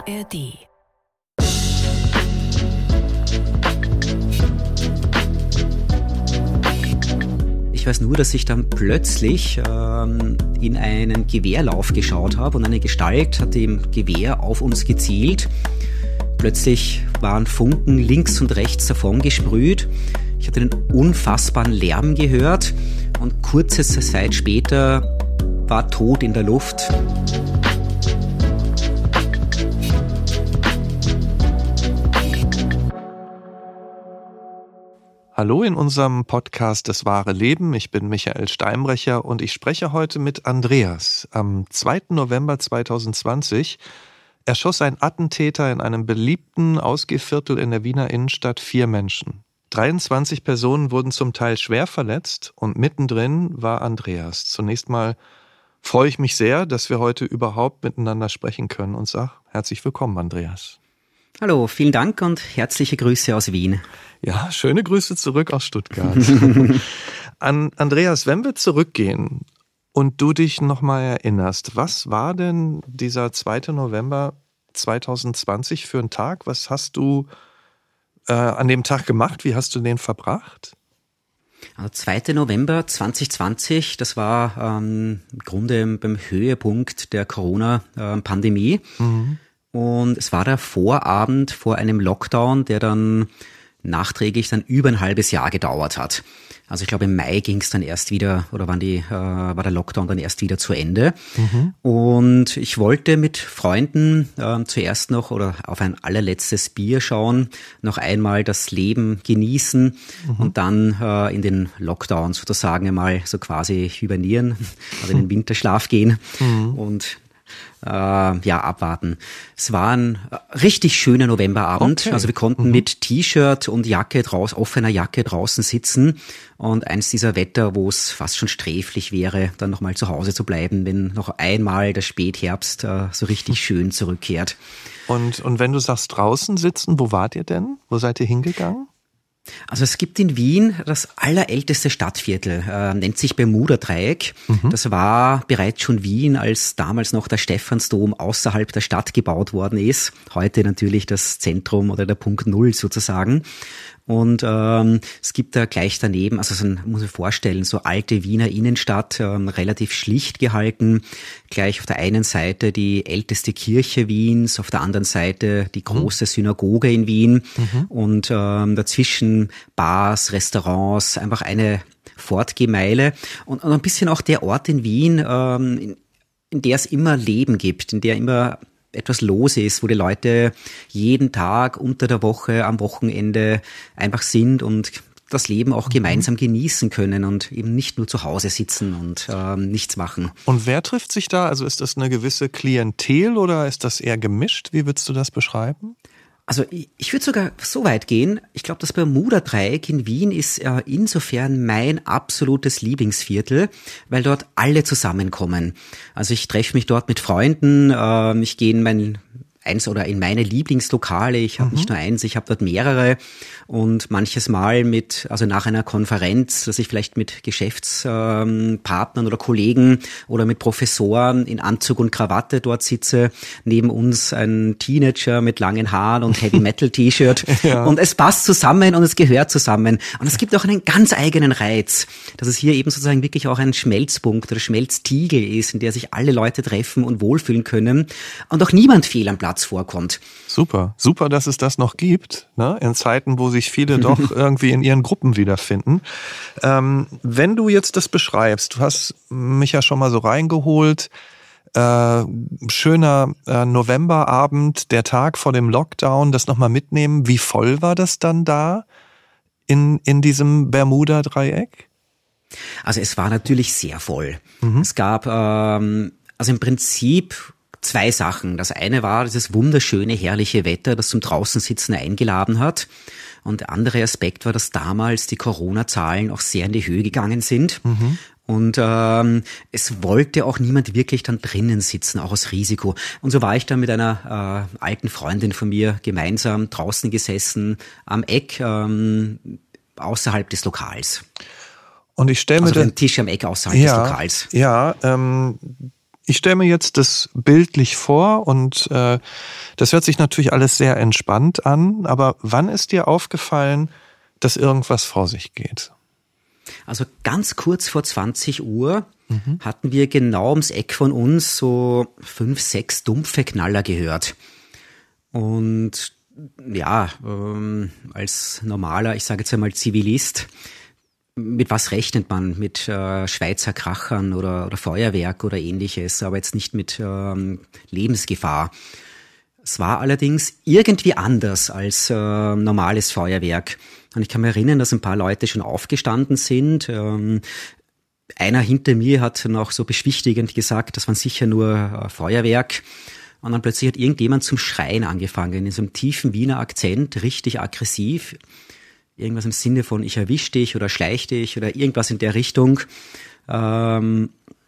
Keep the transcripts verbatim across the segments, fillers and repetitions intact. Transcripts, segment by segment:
A R D. Ich weiß nur, dass ich dann plötzlich ähm, in einen Gewehrlauf geschaut habe und eine Gestalt hat im Gewehr auf uns gezielt. Plötzlich waren Funken links und rechts davon gesprüht. Ich hatte einen unfassbaren Lärm gehört und kurze Zeit später war Tod in der Luft. Hallo in unserem Podcast Das wahre Leben. Ich bin Michael Steinbrecher und ich spreche heute mit Andreas. Am zweiten November zweitausendzwanzig erschoss ein Attentäter in einem beliebten Ausgehviertel in der Wiener Innenstadt vier Menschen. dreiundzwanzig Personen wurden zum Teil schwer verletzt und mittendrin war Andreas. Zunächst mal freue ich mich sehr, dass wir heute überhaupt miteinander sprechen können und sage herzlich willkommen, Andreas. Hallo, vielen Dank und herzliche Grüße aus Wien. Ja, schöne Grüße zurück aus Stuttgart. An Andreas, wenn wir zurückgehen und du dich nochmal erinnerst, was war denn dieser zweite November zweitausendzwanzig für ein Tag? Was hast du äh, an dem Tag gemacht? Wie hast du den verbracht? Also zweite November zweitausendzwanzig, das war ähm, im Grunde beim Höhepunkt der Corona-Pandemie. Mhm. Und es war der Vorabend vor einem Lockdown, der dann nachträglich dann über ein halbes Jahr gedauert hat. Also ich glaube im Mai ging es dann erst wieder, oder waren die, äh, war der Lockdown dann erst wieder zu Ende. Mhm. Und ich wollte mit Freunden äh, zuerst noch oder auf ein allerletztes Bier schauen, noch einmal das Leben genießen mhm. und dann äh, in den Lockdown sozusagen einmal so quasi hibernieren, also in den Winterschlaf gehen mhm. und Äh, ja, abwarten. Es war ein richtig schöner Novemberabend. Okay. Also wir konnten mhm. mit T-Shirt und Jacke draus, offener Jacke draußen sitzen und eins dieser Wetter, wo es fast schon sträflich wäre, dann nochmal zu Hause zu bleiben, wenn noch einmal der Spätherbst äh, so richtig schön zurückkehrt. Und, und wenn du sagst draußen sitzen, wo wart ihr denn? Wo seid ihr hingegangen? Also es gibt in Wien das allerälteste Stadtviertel, äh, nennt sich Bermuda-Dreieck. Mhm. Das war bereits schon Wien, als damals noch der Stephansdom außerhalb der Stadt gebaut worden ist. Heute natürlich das Zentrum oder der Punkt Null sozusagen. Und ähm, es gibt da gleich daneben, also so ein, muss ich vorstellen, so alte Wiener Innenstadt, ähm, relativ schlicht gehalten. Gleich auf der einen Seite die älteste Kirche Wiens, auf der anderen Seite die große Synagoge in Wien mhm. und ähm, dazwischen Bars, Restaurants, einfach eine Fortgehmeile und, und ein bisschen auch der Ort in Wien, ähm, in, in der es immer Leben gibt, in der immer etwas los ist, wo die Leute jeden Tag unter der Woche, am Wochenende einfach sind und das Leben auch gemeinsam genießen können und eben nicht nur zu Hause sitzen und ähm, nichts machen. Und wer trifft sich da? Also ist das eine gewisse Klientel oder ist das eher gemischt? Wie würdest du das beschreiben? Also ich, ich würde sogar so weit gehen, ich glaube, das Bermuda-Dreieck in Wien ist äh, insofern mein absolutes Lieblingsviertel, weil dort alle zusammenkommen. Also ich treffe mich dort mit Freunden, äh, ich gehe in mein eins oder in meine Lieblingslokale. Ich habe mhm. nicht nur eins, ich habe dort mehrere und manches Mal mit, also nach einer Konferenz, dass ich vielleicht mit Geschäftspartnern oder Kollegen oder mit Professoren in Anzug und Krawatte dort sitze. Neben uns ein Teenager mit langen Haaren und Heavy-Metal-T-Shirt ja. und es passt zusammen und es gehört zusammen. Und es gibt auch einen ganz eigenen Reiz, dass es hier eben sozusagen wirklich auch ein Schmelzpunkt oder Schmelztiegel ist, in der sich alle Leute treffen und wohlfühlen können und auch niemand fehl am Platz vorkommt. Super, super, dass es das noch gibt, ne? In Zeiten, wo sich viele doch irgendwie in ihren Gruppen wiederfinden. Ähm, wenn du jetzt das beschreibst, du hast mich ja schon mal so reingeholt, äh, schöner äh, Novemberabend, der Tag vor dem Lockdown, das nochmal mitnehmen. Wie voll war das dann da in, in diesem Bermuda-Dreieck? Also es war natürlich sehr voll. Mhm. Es gab ähm, also im Prinzip zwei Sachen. Das eine war dieses wunderschöne, herrliche Wetter, das zum Draußensitzen eingeladen hat. Und der andere Aspekt war, dass damals die Corona-Zahlen auch sehr in die Höhe gegangen sind. Mhm. Und ähm, es wollte auch niemand wirklich dann drinnen sitzen, auch aus Risiko. Und so war ich dann mit einer äh, alten Freundin von mir gemeinsam draußen gesessen, am Eck, ähm, außerhalb des Lokals. Und ich stelle mir also den Tisch am Eck außerhalb ja, des Lokals. Ja, ähm, Ich stelle mir jetzt das bildlich vor und äh, das hört sich natürlich alles sehr entspannt an, aber wann ist dir aufgefallen, dass irgendwas vor sich geht? Also ganz kurz vor zwanzig Uhr mhm. hatten wir genau ums Eck von uns so fünf, sechs dumpfe Knaller gehört. Und ja, ähm, als normaler, ich sage jetzt einmal Zivilist, mit was rechnet man? Mit äh, Schweizer Krachern oder, oder Feuerwerk oder ähnliches, aber jetzt nicht mit ähm, Lebensgefahr. Es war allerdings irgendwie anders als äh, normales Feuerwerk. Und ich kann mich erinnern, dass ein paar Leute schon aufgestanden sind. Ähm, einer hinter mir hat noch so beschwichtigend gesagt, das waren sicher nur äh, Feuerwerk. Und dann plötzlich hat irgendjemand zum Schreien angefangen, in so einem tiefen Wiener Akzent, richtig aggressiv. Irgendwas im Sinne von, ich erwisch dich oder schleich dich oder irgendwas in der Richtung. Ähm,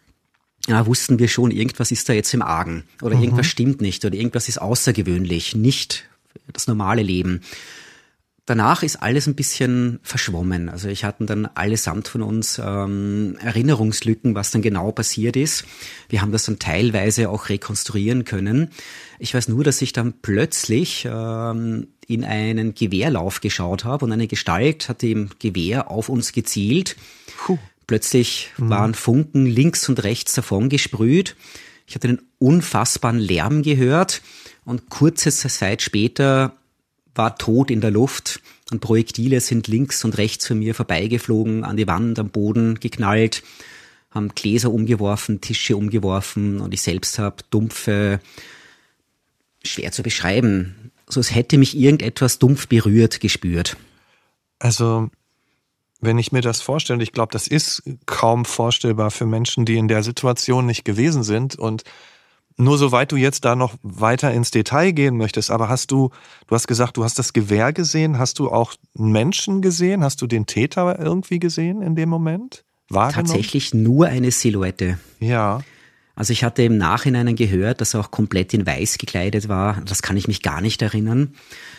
ja, wussten wir schon, irgendwas ist da jetzt im Argen oder mhm. irgendwas stimmt nicht oder irgendwas ist außergewöhnlich, nicht das normale Leben. Danach ist alles ein bisschen verschwommen. Also ich hatten dann allesamt von uns ähm, Erinnerungslücken, was dann genau passiert ist. Wir haben das dann teilweise auch rekonstruieren können. Ich weiß nur, dass ich dann plötzlich ähm, in einen Gewehrlauf geschaut habe und eine Gestalt hat im Gewehr auf uns gezielt. Puh. Plötzlich mhm. waren Funken links und rechts davon gesprüht. Ich hatte einen unfassbaren Lärm gehört und kurze Zeit später war tot in der Luft und Projektile sind links und rechts von mir vorbeigeflogen, an die Wand, am Boden geknallt, haben Gläser umgeworfen, Tische umgeworfen und ich selbst habe dumpfe, schwer zu beschreiben, so als hätte mich irgendetwas dumpf berührt, gespürt. Also, wenn ich mir das vorstelle, ich glaube, das ist kaum vorstellbar für Menschen, die in der Situation nicht gewesen sind und nur soweit du jetzt da noch weiter ins Detail gehen möchtest, aber hast du, du hast gesagt, du hast das Gewehr gesehen, hast du auch einen Menschen gesehen, hast du den Täter irgendwie gesehen in dem Moment? Wahrgenommen? Tatsächlich nur eine Silhouette. Ja. Also ich hatte im Nachhinein gehört, dass er auch komplett in weiß gekleidet war, das kann ich mich gar nicht erinnern.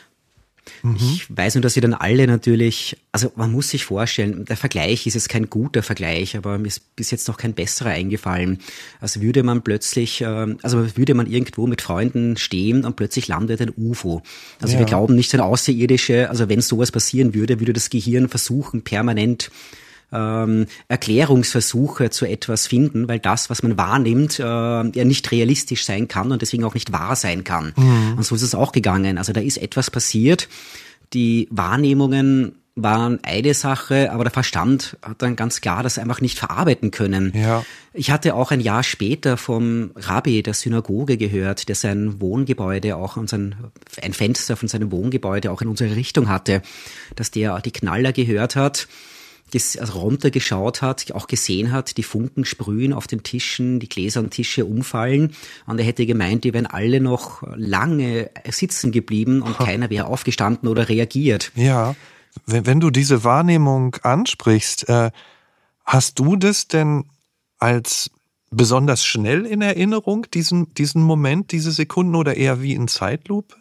Mhm. Ich weiß nur, dass sie dann alle natürlich, also man muss sich vorstellen, der Vergleich ist jetzt kein guter Vergleich, aber mir ist bis jetzt noch kein besserer eingefallen. Also würde man plötzlich, also würde man irgendwo mit Freunden stehen und plötzlich landet ein U F O. Also ja. Wir glauben nicht an Außerirdische, also wenn sowas passieren würde, würde das Gehirn versuchen, permanent Ähm, Erklärungsversuche zu etwas finden, weil das, was man wahrnimmt, äh, ja nicht realistisch sein kann und deswegen auch nicht wahr sein kann. Mhm. Und so ist es auch gegangen. Also da ist etwas passiert. Die Wahrnehmungen waren eine Sache, aber der Verstand hat dann ganz klar das einfach nicht verarbeiten können. Ja. Ich hatte auch ein Jahr später vom Rabbi der Synagoge gehört, der sein Wohngebäude auch und sein, ein Fenster von seinem Wohngebäude auch in unsere Richtung hatte, dass der die Knaller gehört hat, also runtergeschaut hat, auch gesehen hat, die Funken sprühen auf den Tischen, die Gläser und Tische umfallen und er hätte gemeint, die wären alle noch lange sitzen geblieben und keiner wäre aufgestanden oder reagiert. Ja, wenn, wenn du diese Wahrnehmung ansprichst, äh, hast du das denn als besonders schnell in Erinnerung, diesen, diesen Moment, diese Sekunden oder eher wie in Zeitlupe?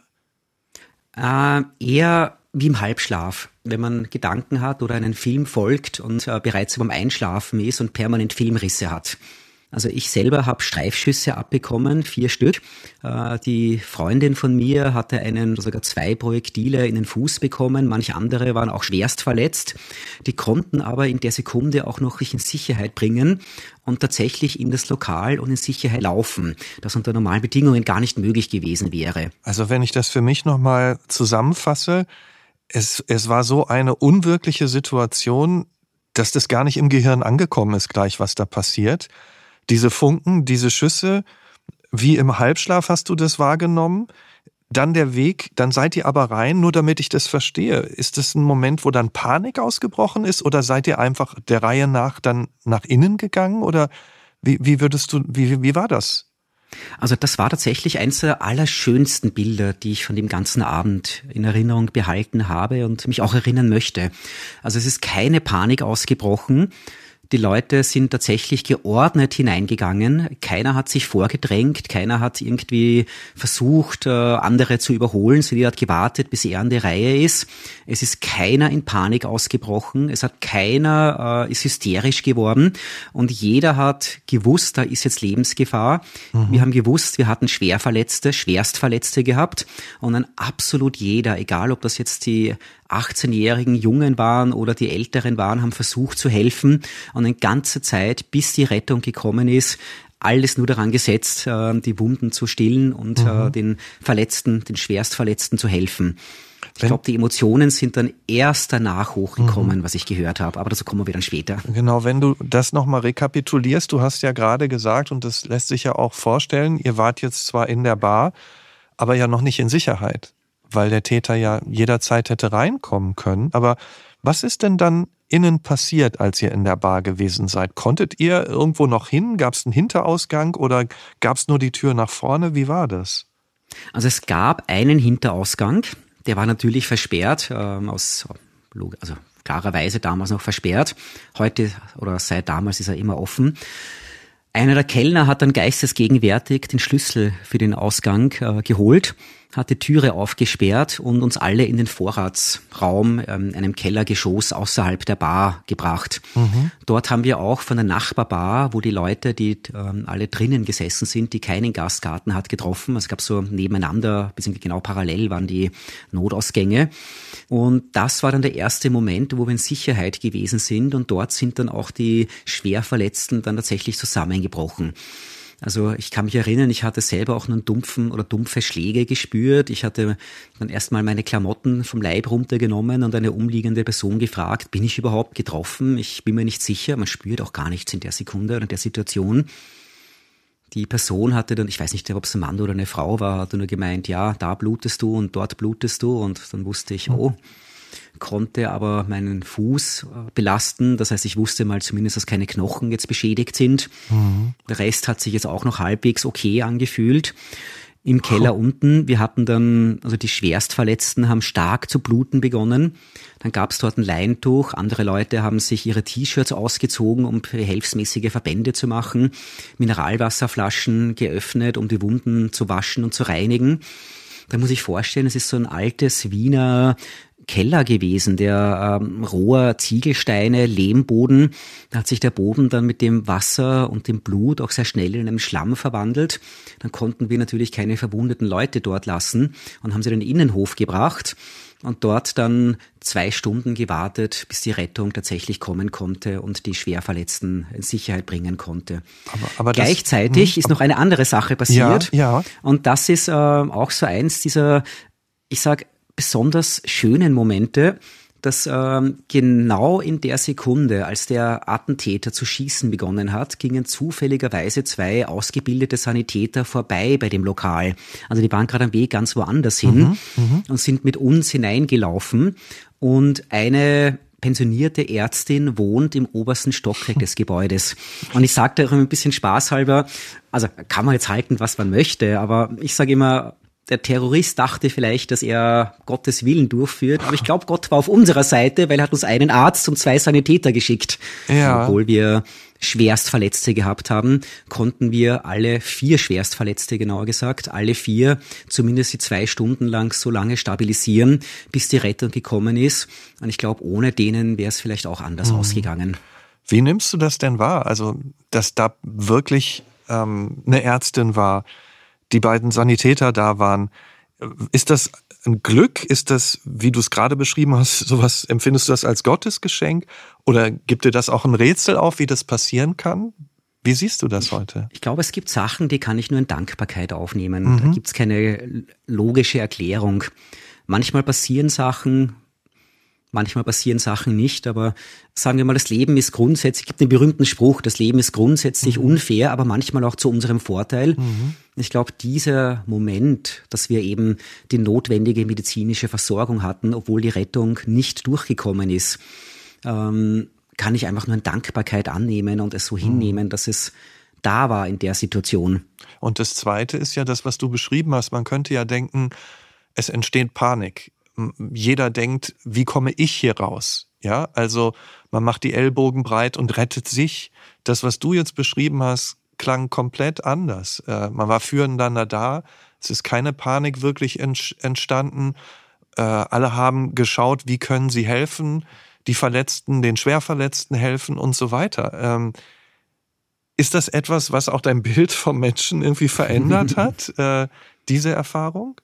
Äh, eher wie im Halbschlaf, wenn man Gedanken hat oder einen Film folgt und äh, bereits beim Einschlafen ist und permanent Filmrisse hat. Also ich selber habe Streifschüsse abbekommen, vier Stück. Äh, die Freundin von mir hatte einen, sogar zwei Projektile in den Fuß bekommen, manche andere waren auch schwerst verletzt. Die konnten aber in der Sekunde auch noch sich in Sicherheit bringen und tatsächlich in das Lokal und in Sicherheit laufen, das unter normalen Bedingungen gar nicht möglich gewesen wäre. Also wenn ich das für mich nochmal zusammenfasse, Es, es war so eine unwirkliche Situation, dass das gar nicht im Gehirn angekommen ist gleich, was da passiert. Diese Funken, diese Schüsse, wie im Halbschlaf hast du das wahrgenommen. Dann der Weg, dann seid ihr aber rein, nur damit ich das verstehe. Ist das ein Moment, wo dann Panik ausgebrochen ist oder seid ihr einfach der Reihe nach dann nach innen gegangen? Oder wie, wie würdest du, wie, wie war das? Also das war tatsächlich eines der allerschönsten Bilder, die ich von dem ganzen Abend in Erinnerung behalten habe und mich auch erinnern möchte. Also es ist keine Panik ausgebrochen. Die Leute sind tatsächlich geordnet hineingegangen. Keiner hat sich vorgedrängt, keiner hat irgendwie versucht, andere zu überholen. Sie hat gewartet, bis er an der Reihe ist. Es ist keiner in Panik ausgebrochen. Es hat keiner, äh, ist hysterisch geworden. Und jeder hat gewusst, da ist jetzt Lebensgefahr. Mhm. Wir haben gewusst, wir hatten Schwerverletzte, Schwerstverletzte gehabt. Und dann absolut jeder, egal ob das jetzt die achtzehnjährigen Jungen waren oder die Älteren waren, haben versucht zu helfen. Und eine ganze Zeit, bis die Rettung gekommen ist, alles nur daran gesetzt, die Wunden zu stillen und mhm. den Verletzten, den Schwerstverletzten zu helfen. Ich glaube, die Emotionen sind dann erst danach hochgekommen, mhm. was ich gehört habe. Aber dazu kommen wir dann später. Genau, wenn du das nochmal rekapitulierst, du hast ja gerade gesagt, und das lässt sich ja auch vorstellen, ihr wart jetzt zwar in der Bar, aber ja noch nicht in Sicherheit, weil der Täter ja jederzeit hätte reinkommen können. Aber was ist denn dann innen passiert, als ihr in der Bar gewesen seid? Konntet ihr irgendwo noch hin? Gab es einen Hinterausgang oder gab es nur die Tür nach vorne? Wie war das? Also es gab einen Hinterausgang, der war natürlich versperrt, äh, aus, also klarerweise damals noch versperrt. Heute oder seit damals ist er immer offen. Einer der Kellner hat dann geistesgegenwärtig den Schlüssel für den Ausgang äh, geholt, hat die Türe aufgesperrt und uns alle in den Vorratsraum, ähm, einem Kellergeschoss außerhalb der Bar gebracht. Mhm. Dort haben wir auch von der Nachbarbar, wo die Leute, die ähm, alle drinnen gesessen sind, die keinen Gastgarten hat, getroffen. Es gab so nebeneinander, bisschen genau parallel waren die Notausgänge. Und das war dann der erste Moment, wo wir in Sicherheit gewesen sind. Und dort sind dann auch die Schwerverletzten dann tatsächlich zusammengebrochen. Also ich kann mich erinnern, ich hatte selber auch einen dumpfen oder dumpfe Schläge gespürt. Ich hatte dann erstmal meine Klamotten vom Leib runtergenommen und eine umliegende Person gefragt, bin ich überhaupt getroffen? Ich bin mir nicht sicher. Man spürt auch gar nichts in der Sekunde oder in der Situation. Die Person hatte dann, ich weiß nicht, ob es ein Mann oder eine Frau war, hat nur gemeint, ja, da blutest du und dort blutest du. Und dann wusste ich, oh, konnte aber meinen Fuß belasten. Das heißt, ich wusste mal zumindest, dass keine Knochen jetzt beschädigt sind. Mhm. Der Rest hat sich jetzt auch noch halbwegs okay angefühlt. Im Keller oh. unten, wir hatten dann, also die Schwerstverletzten haben stark zu bluten begonnen. Dann gab es dort ein Leintuch. Andere Leute haben sich ihre T-Shirts ausgezogen, um behelfsmäßige Verbände zu machen. Mineralwasserflaschen geöffnet, um die Wunden zu waschen und zu reinigen. Da muss ich vorstellen, es ist so ein altes Wiener Keller gewesen, der ähm, roher Ziegelsteine, Lehmboden. Da hat sich der Boden dann mit dem Wasser und dem Blut auch sehr schnell in einem Schlamm verwandelt. Dann konnten wir natürlich keine verwundeten Leute dort lassen und haben sie in den Innenhof gebracht und dort dann zwei Stunden gewartet, bis die Rettung tatsächlich kommen konnte und die Schwerverletzten in Sicherheit bringen konnte. Aber, aber Gleichzeitig das, ist noch eine andere Sache passiert. Ja, ja. Und das ist äh, auch so eins dieser, ich sag, besonders schönen Momente, dass ähm, genau in der Sekunde, als der Attentäter zu schießen begonnen hat, gingen zufälligerweise zwei ausgebildete Sanitäter vorbei bei dem Lokal. Also die waren gerade am Weg ganz woanders hin mhm, und sind mit uns hineingelaufen. Und eine pensionierte Ärztin wohnt im obersten Stockwerk des Gebäudes. Und ich sage da auch ein bisschen spaßhalber, also kann man jetzt halten, was man möchte, aber ich sage immer, der Terrorist dachte vielleicht, dass er Gottes Willen durchführt, aber ich glaube, Gott war auf unserer Seite, weil er hat uns einen Arzt und zwei Sanitäter geschickt. Ja. Obwohl wir Schwerstverletzte gehabt haben, konnten wir alle vier Schwerstverletzte, genauer gesagt, alle vier zumindest die zwei Stunden lang so lange stabilisieren, bis die Rettung gekommen ist. Und ich glaube, ohne denen wäre es vielleicht auch anders mhm. ausgegangen. Wie nimmst du das denn wahr? Also, dass da wirklich ähm, eine Ärztin war, die beiden Sanitäter da waren. Ist das ein Glück? Ist das, wie du es gerade beschrieben hast, sowas, empfindest du das als Gottesgeschenk? Oder gibt dir das auch ein Rätsel auf, wie das passieren kann? Wie siehst du das heute? Ich glaube, es gibt Sachen, die kann ich nur in Dankbarkeit aufnehmen. Mhm. Da gibt es keine logische Erklärung. Manchmal passieren Sachen, manchmal passieren Sachen nicht, aber sagen wir mal, das Leben ist grundsätzlich, es gibt einen berühmten Spruch, das Leben ist grundsätzlich mhm. unfair, aber manchmal auch zu unserem Vorteil. Mhm. Ich glaube, dieser Moment, dass wir eben die notwendige medizinische Versorgung hatten, obwohl die Rettung nicht durchgekommen ist, ähm, kann ich einfach nur in Dankbarkeit annehmen und es so mhm. hinnehmen, dass es da war in der Situation. Und das Zweite ist ja das, was du beschrieben hast. Man könnte ja denken, es entsteht Panik. Jeder denkt, wie komme ich hier raus? Ja, also man macht die Ellbogen breit und rettet sich. Das, was du jetzt beschrieben hast, klang komplett anders. Äh, man war füreinander da, es ist keine Panik wirklich entstanden. Äh, alle haben geschaut, wie können sie helfen, die Verletzten, den Schwerverletzten helfen und so weiter. Ähm, ist das etwas, was auch dein Bild vom Menschen irgendwie verändert hat, äh, diese Erfahrung?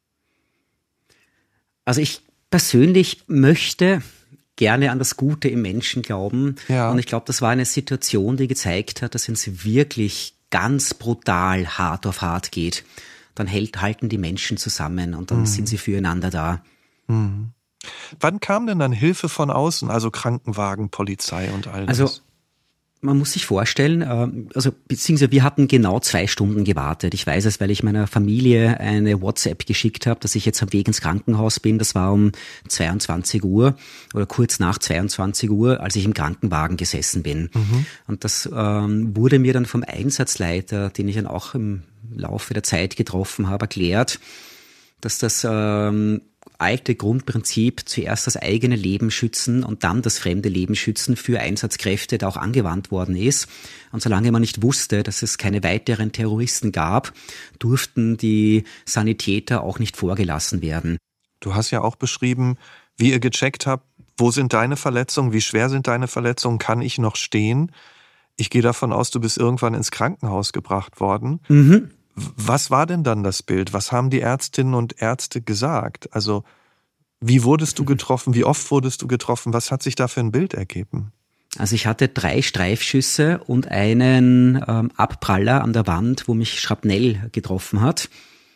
Also ich persönlich möchte gerne an das Gute im Menschen glauben. Ja. Und ich glaube, das war eine Situation, die gezeigt hat, dass wenn es wirklich ganz brutal hart auf hart geht, dann hält, halten die Menschen zusammen und dann mhm. sind sie füreinander da. Mhm. Wann kam denn dann Hilfe von außen, also Krankenwagen, Polizei und all das? Also man muss sich vorstellen, also beziehungsweise wir hatten genau zwei Stunden gewartet. Ich weiß es, weil ich meiner Familie eine WhatsApp geschickt habe, dass ich jetzt am Weg ins Krankenhaus bin. Das war um zweiundzwanzig Uhr oder kurz nach zweiundzwanzig Uhr, als ich im Krankenwagen gesessen bin. Mhm. Und das ähm, wurde mir dann vom Einsatzleiter, den ich dann auch im Laufe der Zeit getroffen habe, erklärt, dass das ähm, alte Grundprinzip, zuerst das eigene Leben schützen und dann das fremde Leben schützen, für Einsatzkräfte da auch angewandt worden ist. Und solange man nicht wusste, dass es keine weiteren Terroristen gab, durften die Sanitäter auch nicht vorgelassen werden. Du hast ja auch beschrieben, wie ihr gecheckt habt, wo sind deine Verletzungen, wie schwer sind deine Verletzungen, kann ich noch stehen? Ich gehe davon aus, du bist irgendwann ins Krankenhaus gebracht worden. Mhm. Was war denn dann das Bild? Was haben die Ärztinnen und Ärzte gesagt? Also, wie wurdest du getroffen? Wie oft wurdest du getroffen? Was hat sich da für ein Bild ergeben? Also ich hatte drei Streifschüsse und einen ähm, Abpraller an der Wand, wo mich Schrapnell getroffen hat.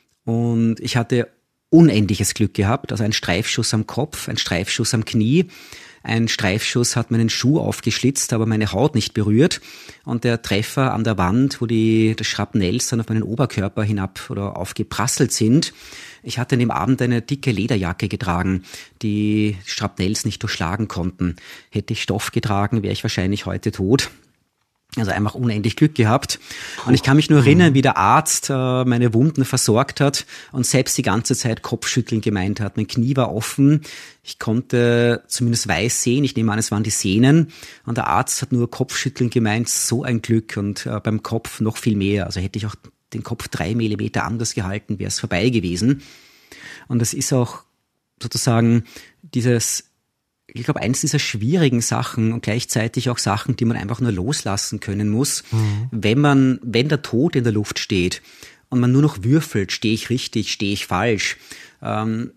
Und ich hatte unendliches Glück gehabt. Also ein Streifschuss am Kopf, ein Streifschuss am Knie. Ein Streifschuss hat meinen Schuh aufgeschlitzt, aber meine Haut nicht berührt. Und der Treffer an der Wand, wo die das Schrapnells dann auf meinen Oberkörper hinab oder aufgeprasselt sind. Ich hatte an dem Abend eine dicke Lederjacke getragen, die Schrapnells nicht durchschlagen konnten. Hätte ich Stoff getragen, wäre ich wahrscheinlich heute tot. Also einfach unendlich Glück gehabt. Und ich kann mich nur erinnern, wie der Arzt äh, meine Wunden versorgt hat und selbst die ganze Zeit Kopfschütteln gemeint hat. Mein Knie war offen. Ich konnte zumindest weiß sehen. Ich nehme an, es waren die Sehnen. Und der Arzt hat nur Kopfschütteln gemeint. So ein Glück. Und äh, beim Kopf noch viel mehr. Also hätte ich auch den Kopf drei Millimeter anders gehalten, wäre es vorbei gewesen. Und das ist auch sozusagen dieses... Ich glaube, eins dieser schwierigen Sachen und gleichzeitig auch Sachen, die man einfach nur loslassen können muss, mhm. wenn man, wenn der Tod in der Luft steht und man nur noch würfelt, stehe ich richtig, stehe ich falsch. Ähm,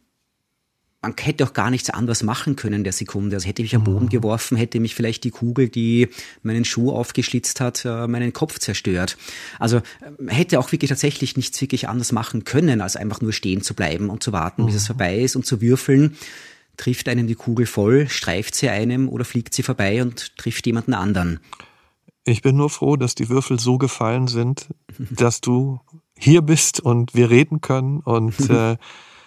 man hätte auch gar nichts anderes machen können in der Sekunde. Also hätte ich mich am Boden geworfen, hätte mich vielleicht die Kugel, die meinen Schuh aufgeschlitzt hat, meinen Kopf zerstört. Also hätte auch wirklich tatsächlich nichts wirklich anders machen können, als einfach nur stehen zu bleiben und zu warten, mhm. bis es vorbei ist und zu würfeln. Trifft einem die Kugel voll, streift sie einem oder fliegt sie vorbei und trifft jemanden anderen. Ich bin nur froh, dass die Würfel so gefallen sind, dass du hier bist und wir reden können und äh,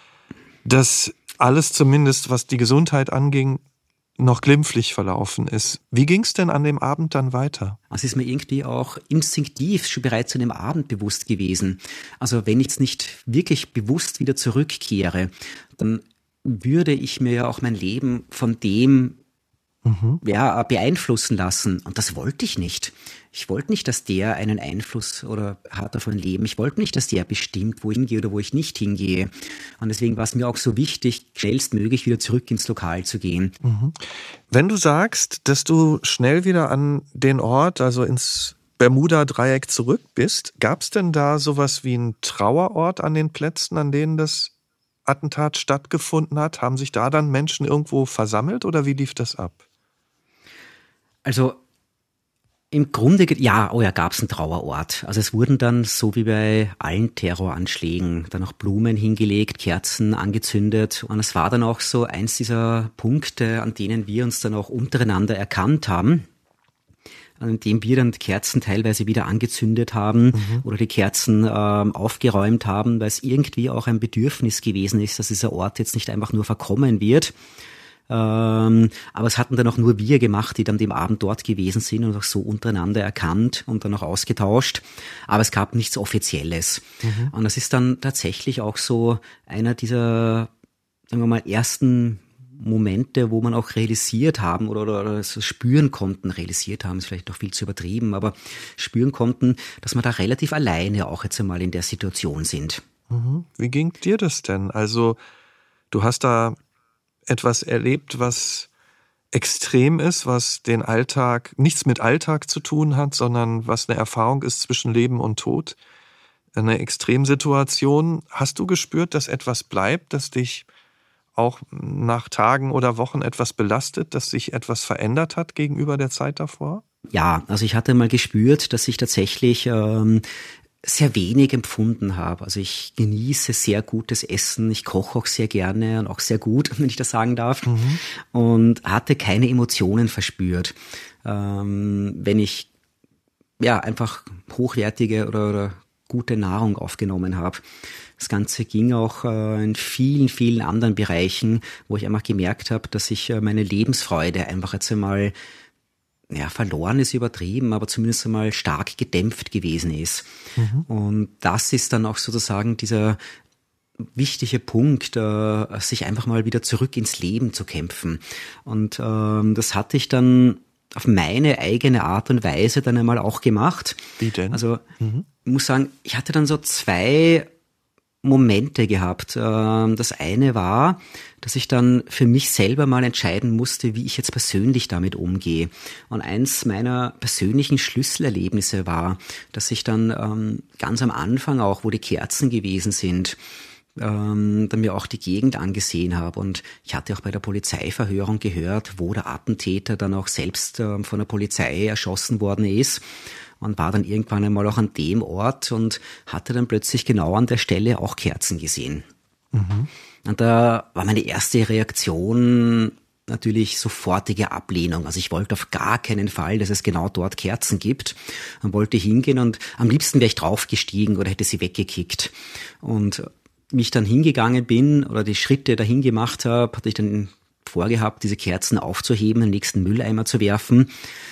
dass alles zumindest, was die Gesundheit anging, noch glimpflich verlaufen ist. Wie ging es denn an dem Abend dann weiter? Es ist mir irgendwie auch instinktiv schon bereits an dem Abend bewusst gewesen. Also wenn ich jetzt nicht wirklich bewusst wieder zurückkehre, dann würde ich mir ja auch mein Leben von dem mhm. ja, beeinflussen lassen. Und das wollte ich nicht. Ich wollte nicht, dass der einen Einfluss oder hat auf mein Leben. Ich wollte nicht, dass der bestimmt, wo ich hingehe oder wo ich nicht hingehe. Und deswegen war es mir auch so wichtig, schnellstmöglich wieder zurück ins Lokal zu gehen. Mhm. Wenn du sagst, dass du schnell wieder an den Ort, also ins Bermuda-Dreieck zurück bist, gab es denn da sowas wie einen Trauerort an den Plätzen, an denen das Attentat stattgefunden hat? Haben sich da dann Menschen irgendwo versammelt oder wie lief das ab? Also im Grunde, ja, oh ja, gab es einen Trauerort. Also es wurden dann, so wie bei allen Terroranschlägen, dann auch Blumen hingelegt, Kerzen angezündet. Und es war dann auch so eins dieser Punkte, an denen wir uns dann auch untereinander erkannt haben, an dem wir dann die Kerzen teilweise wieder angezündet haben mhm. oder die Kerzen ähm, aufgeräumt haben, weil es irgendwie auch ein Bedürfnis gewesen ist, dass dieser Ort jetzt nicht einfach nur verkommen wird. Ähm, aber es hatten dann auch nur wir gemacht, die dann dem Abend dort gewesen sind und auch so untereinander erkannt und dann auch ausgetauscht. Aber es gab nichts Offizielles. Mhm. Und das ist dann tatsächlich auch so einer dieser, sagen wir mal, ersten Momente, wo man auch realisiert haben oder, oder, oder so spüren konnten, realisiert haben ist vielleicht noch viel zu übertrieben, aber spüren konnten, dass wir da relativ alleine auch jetzt einmal in der Situation sind. Mhm. Wie ging dir das denn? Also du hast da etwas erlebt, was extrem ist, was den Alltag, nichts mit Alltag zu tun hat, sondern was eine Erfahrung ist zwischen Leben und Tod. Eine Extremsituation. Hast du gespürt, dass etwas bleibt, dass dich auch nach Tagen oder Wochen etwas belastet, dass sich etwas verändert hat gegenüber der Zeit davor? Ja, also ich hatte mal gespürt, dass ich tatsächlich ähm, sehr wenig empfunden habe. Also ich genieße sehr gutes Essen, ich koche auch sehr gerne und auch sehr gut, wenn ich das sagen darf, mhm. und hatte keine Emotionen verspürt. Ähm, wenn ich ja einfach hochwertige oder, oder gute Nahrung aufgenommen habe. Das Ganze ging auch äh, in vielen, vielen anderen Bereichen, wo ich einfach gemerkt habe, dass ich äh, meine Lebensfreude einfach jetzt einmal, ja, verloren ist übertrieben, aber zumindest einmal stark gedämpft gewesen ist. Mhm. Und das ist dann auch sozusagen dieser wichtige Punkt, äh, sich einfach mal wieder zurück ins Leben zu kämpfen. Und äh, das hatte ich dann auf meine eigene Art und Weise dann einmal auch gemacht. Wie denn? Also mhm. ich muss sagen, ich hatte dann so zwei Momente gehabt. Das eine war, dass ich dann für mich selber mal entscheiden musste, wie ich jetzt persönlich damit umgehe. Und eins meiner persönlichen Schlüsselerlebnisse war, dass ich dann ganz am Anfang auch, wo die Kerzen gewesen sind, dann mir auch die Gegend angesehen habe. Und ich hatte auch bei der Polizeiverhörung gehört, wo der Attentäter dann auch selbst von der Polizei erschossen worden ist. Und war dann irgendwann einmal auch an dem Ort und hatte dann plötzlich genau an der Stelle auch Kerzen gesehen. Mhm. Und da war meine erste Reaktion natürlich sofortige Ablehnung. Also ich wollte auf gar keinen Fall, dass es genau dort Kerzen gibt. Und wollte hingehen und am liebsten wäre ich draufgestiegen oder hätte sie weggekickt. Und wie ich dann hingegangen bin oder die Schritte dahin gemacht habe, hatte ich dann vorgehabt, diese Kerzen aufzuheben, in den nächsten Mülleimer zu werfen.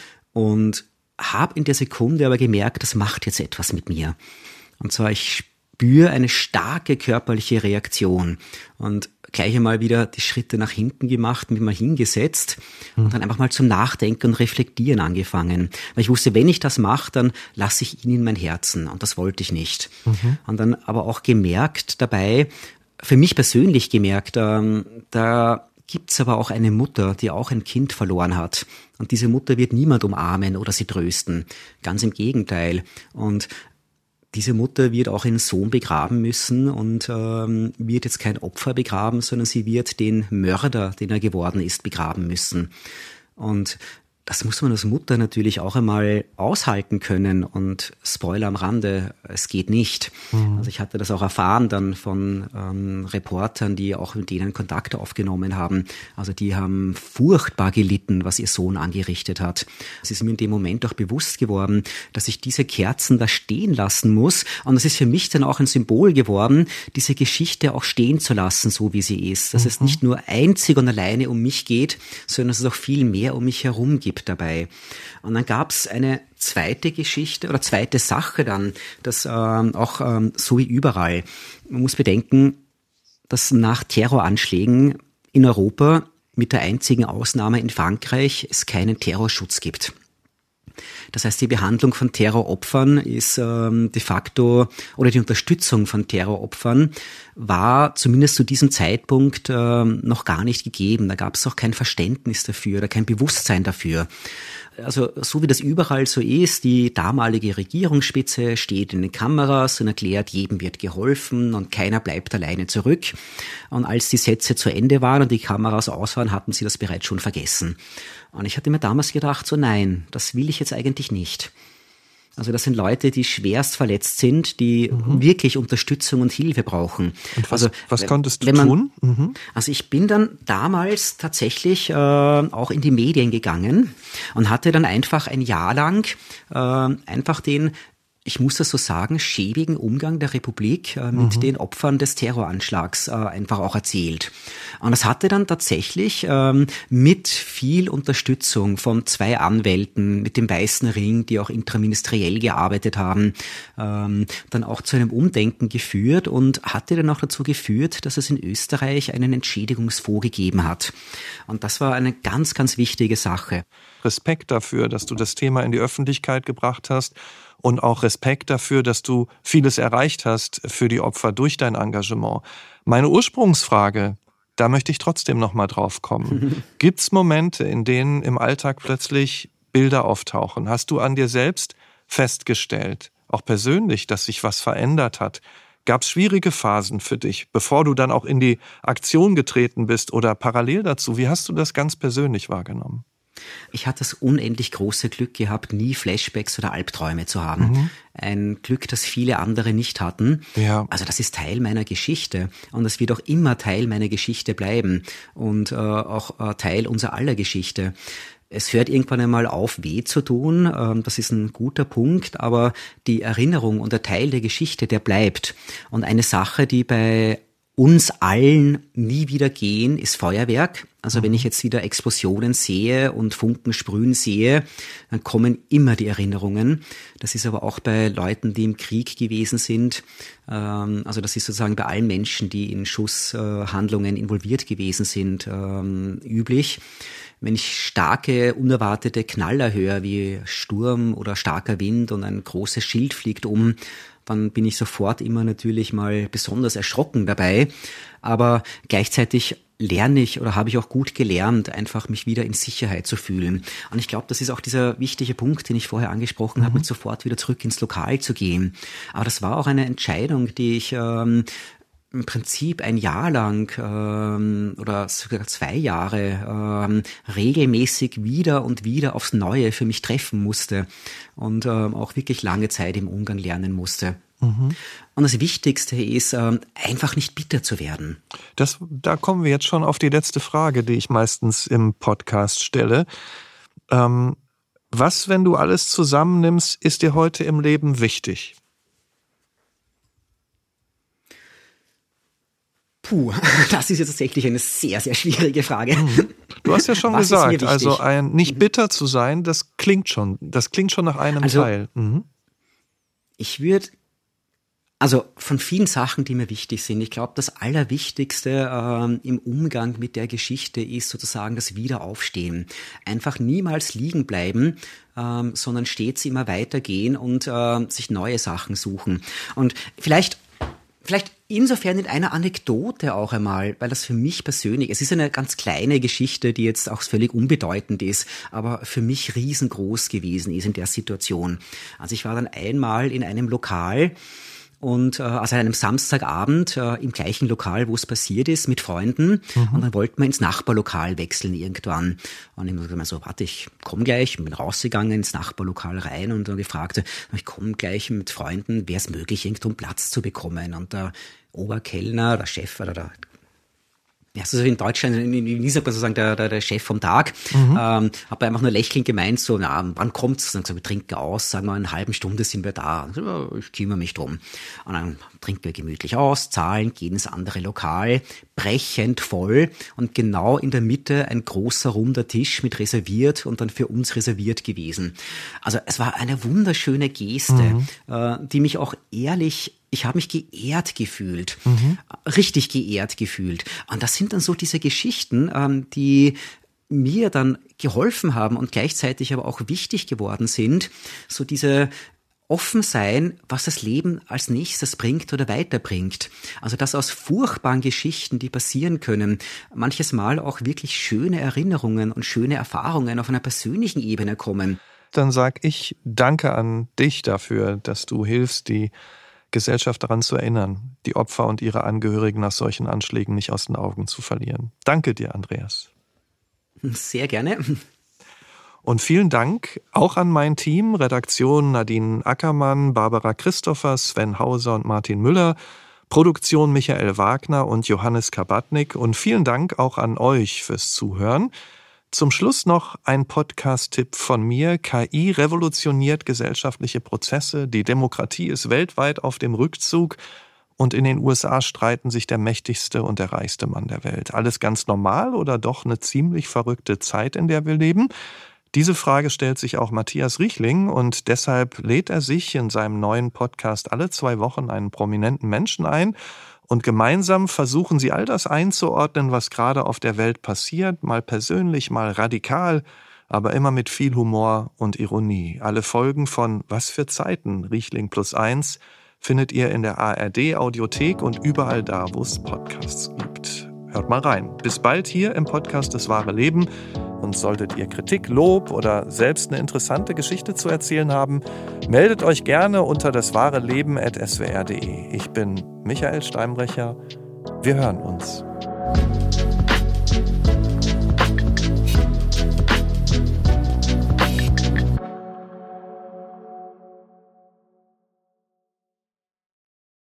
Und habe in der Sekunde aber gemerkt, das macht jetzt etwas mit mir. Und zwar, ich spüre eine starke körperliche Reaktion und gleich einmal wieder die Schritte nach hinten gemacht, mich mal hingesetzt und dann einfach mal zum Nachdenken und Reflektieren angefangen. Weil ich wusste, wenn ich das mache, dann lasse ich ihn in mein Herzen und das wollte ich nicht. Mhm. Und dann aber auch gemerkt dabei, für mich persönlich gemerkt, ähm, da gibt's aber auch eine Mutter, die auch ein Kind verloren hat. Und diese Mutter wird niemand umarmen oder sie trösten. Ganz im Gegenteil. Und diese Mutter wird auch ihren Sohn begraben müssen und ähm, wird jetzt kein Opfer begraben, sondern sie wird den Mörder, den er geworden ist, begraben müssen. Und das muss man als Mutter natürlich auch einmal aushalten können. Und Spoiler am Rande, es geht nicht. Mhm. Also ich hatte das auch erfahren dann von ähm, Reportern, die auch mit denen Kontakt aufgenommen haben. Also die haben furchtbar gelitten, was ihr Sohn angerichtet hat. Es ist mir in dem Moment auch bewusst geworden, dass ich diese Kerzen da stehen lassen muss. Und es ist für mich dann auch ein Symbol geworden, diese Geschichte auch stehen zu lassen, so wie sie ist. Dass mhm. es nicht nur einzig und alleine um mich geht, sondern dass es auch viel mehr um mich herum gibt dabei. Und dann gab es eine zweite Geschichte oder zweite Sache dann, dass ähm, auch ähm, so wie überall, man muss bedenken, dass nach Terroranschlägen in Europa mit der einzigen Ausnahme in Frankreich es keinen Terrorschutz gibt. Das heißt, die Behandlung von Terroropfern ist ähm, de facto, oder die Unterstützung von Terroropfern war zumindest zu diesem Zeitpunkt ähm, noch gar nicht gegeben. Da gab es auch kein Verständnis dafür oder kein Bewusstsein dafür. Also so wie das überall so ist, die damalige Regierungsspitze steht in den Kameras und erklärt, jedem wird geholfen und keiner bleibt alleine zurück. Und als die Sätze zu Ende waren und die Kameras aus waren, hatten sie das bereits schon vergessen. Und ich hatte mir damals gedacht, so nein, das will ich jetzt eigentlich nicht. Also das sind Leute, die schwerst verletzt sind, die mhm. wirklich Unterstützung und Hilfe brauchen. Und was, also, was konntest du man, tun? Mhm. Also ich bin dann damals tatsächlich äh, auch in die Medien gegangen und hatte dann einfach ein Jahr lang äh, einfach den ich muss das so sagen, schäbigen Umgang der Republik äh, mit mhm. den Opfern des Terroranschlags äh, einfach auch erzählt. Und das hatte dann tatsächlich ähm, mit viel Unterstützung von zwei Anwälten mit dem Weißen Ring, die auch intraministeriell gearbeitet haben, ähm, dann auch zu einem Umdenken geführt und hatte dann auch dazu geführt, dass es in Österreich einen Entschädigungsfonds gegeben hat. Und das war eine ganz, ganz wichtige Sache. Respekt dafür, dass du das Thema in die Öffentlichkeit gebracht hast. Und auch Respekt dafür, dass du vieles erreicht hast für die Opfer durch dein Engagement. Meine Ursprungsfrage, da möchte ich trotzdem noch mal drauf kommen. Gibt es Momente, in denen im Alltag plötzlich Bilder auftauchen? Hast du an dir selbst festgestellt, auch persönlich, dass sich was verändert hat? Gab es schwierige Phasen für dich, bevor du dann auch in die Aktion getreten bist oder parallel dazu? Wie hast du das ganz persönlich wahrgenommen? Ich hatte das unendlich große Glück gehabt, nie Flashbacks oder Albträume zu haben. Mhm. Ein Glück, das viele andere nicht hatten. Ja. Also das ist Teil meiner Geschichte und das wird auch immer Teil meiner Geschichte bleiben und äh, auch äh, Teil unserer aller Geschichte. Es hört irgendwann einmal auf, weh zu tun, ähm, das ist ein guter Punkt, aber die Erinnerung und der Teil der Geschichte, der bleibt. Und eine Sache, die bei uns allen nie wieder gehen, ist Feuerwerk. Also wenn ich jetzt wieder Explosionen sehe und Funken sprühen sehe, dann kommen immer die Erinnerungen. Das ist aber auch bei Leuten, die im Krieg gewesen sind. Also das ist sozusagen bei allen Menschen, die in Schusshandlungen involviert gewesen sind, üblich. Wenn ich starke, unerwartete Knaller höre, wie Sturm oder starker Wind und ein großes Schild fliegt um, dann bin ich sofort immer natürlich mal besonders erschrocken dabei. Aber gleichzeitig lerne ich oder habe ich auch gut gelernt, einfach mich wieder in Sicherheit zu fühlen. Und ich glaube, das ist auch dieser wichtige Punkt, den ich vorher angesprochen mhm. habe, mit sofort wieder zurück ins Lokal zu gehen. Aber das war auch eine Entscheidung, die ich ähm, im Prinzip ein Jahr lang ähm, oder sogar zwei Jahre ähm, regelmäßig wieder und wieder aufs Neue für mich treffen musste und ähm, auch wirklich lange Zeit im Umgang lernen musste. Mhm. Und das Wichtigste ist, ähm, einfach nicht bitter zu werden. Das, da kommen wir jetzt schon auf die letzte Frage, die ich meistens im Podcast stelle. Ähm, was, wenn du alles zusammennimmst, ist dir heute im Leben wichtig? Puh, das ist jetzt tatsächlich eine sehr, sehr schwierige Frage. Du hast ja schon Was gesagt, also ein, nicht bitter zu sein, das klingt schon, das klingt schon nach einem also, Teil. Mhm. Ich würde, also von vielen Sachen, die mir wichtig sind, ich glaube, das Allerwichtigste ähm, im Umgang mit der Geschichte ist sozusagen das Wiederaufstehen. Einfach niemals liegen bleiben, ähm, sondern stets immer weitergehen und äh, sich neue Sachen suchen. Und vielleicht Vielleicht insofern in einer Anekdote auch einmal, weil das für mich persönlich, es ist eine ganz kleine Geschichte, die jetzt auch völlig unbedeutend ist, aber für mich riesengroß gewesen ist in der Situation. Also ich war dann einmal in einem Lokal und äh, also an einem Samstagabend äh, im gleichen Lokal, wo es passiert ist, mit Freunden. Mhm. Und dann wollten wir ins Nachbarlokal wechseln irgendwann. Und ich habe mir so, warte, ich komme gleich. Ich bin rausgegangen ins Nachbarlokal rein und dann gefragt, ich komme gleich mit Freunden, wäre es möglich, irgendwo einen Platz zu bekommen? Und der Oberkellner, der Chef oder der Ja, also in Deutschland, in Niedersachsen sozusagen der, der, der Chef vom Tag, mhm. ähm, habe einfach nur lächelnd gemeint, so, na, wann kommt's? Und dann gesagt, wir trinken aus, sagen wir, in einer halben Stunde sind wir da. So, ich kümmere mich drum. Und dann trinken wir gemütlich aus, zahlen, gehen ins andere Lokal, brechend voll und genau in der Mitte ein großer runder Tisch mit reserviert und dann für uns reserviert gewesen. Also es war eine wunderschöne Geste, mhm. äh, die mich auch ehrlich Ich habe mich geehrt gefühlt, mhm. richtig geehrt gefühlt. Und das sind dann so diese Geschichten, ähm, die mir dann geholfen haben und gleichzeitig aber auch wichtig geworden sind. So diese offen sein, was das Leben als nächstes bringt oder weiterbringt. Also dass aus furchtbaren Geschichten, die passieren können, manches Mal auch wirklich schöne Erinnerungen und schöne Erfahrungen auf einer persönlichen Ebene kommen. Dann sag ich Danke an dich dafür, dass du hilfst, die Gesellschaft daran zu erinnern, die Opfer und ihre Angehörigen nach solchen Anschlägen nicht aus den Augen zu verlieren. Danke dir, Andreas. Sehr gerne. Und vielen Dank auch an mein Team, Redaktion Nadine Ackermann, Barbara Christopher, Sven Hauser und Martin Müller, Produktion Michael Wagner und Johannes Kabatnik und vielen Dank auch an euch fürs Zuhören. Zum Schluss noch ein Podcast-Tipp von mir. K I revolutioniert gesellschaftliche Prozesse. Die Demokratie ist weltweit auf dem Rückzug. Und in den U S A streiten sich der mächtigste und der reichste Mann der Welt. Alles ganz normal oder doch eine ziemlich verrückte Zeit, in der wir leben? Diese Frage stellt sich auch Matthias Riechling und deshalb lädt er sich in seinem neuen Podcast alle zwei Wochen einen prominenten Menschen ein und gemeinsam versuchen sie all das einzuordnen, was gerade auf der Welt passiert, mal persönlich, mal radikal, aber immer mit viel Humor und Ironie. Alle Folgen von Was für Zeiten, Riechling plus eins, findet ihr in der A R D-Audiothek und überall da, wo es Podcasts gibt. Hört mal rein. Bis bald hier im Podcast Das wahre Leben. Und solltet ihr Kritik, Lob oder selbst eine interessante Geschichte zu erzählen haben, meldet euch gerne unter daswahreleben at s w r punkt d e. Ich bin Michael Steinbrecher. Wir hören uns.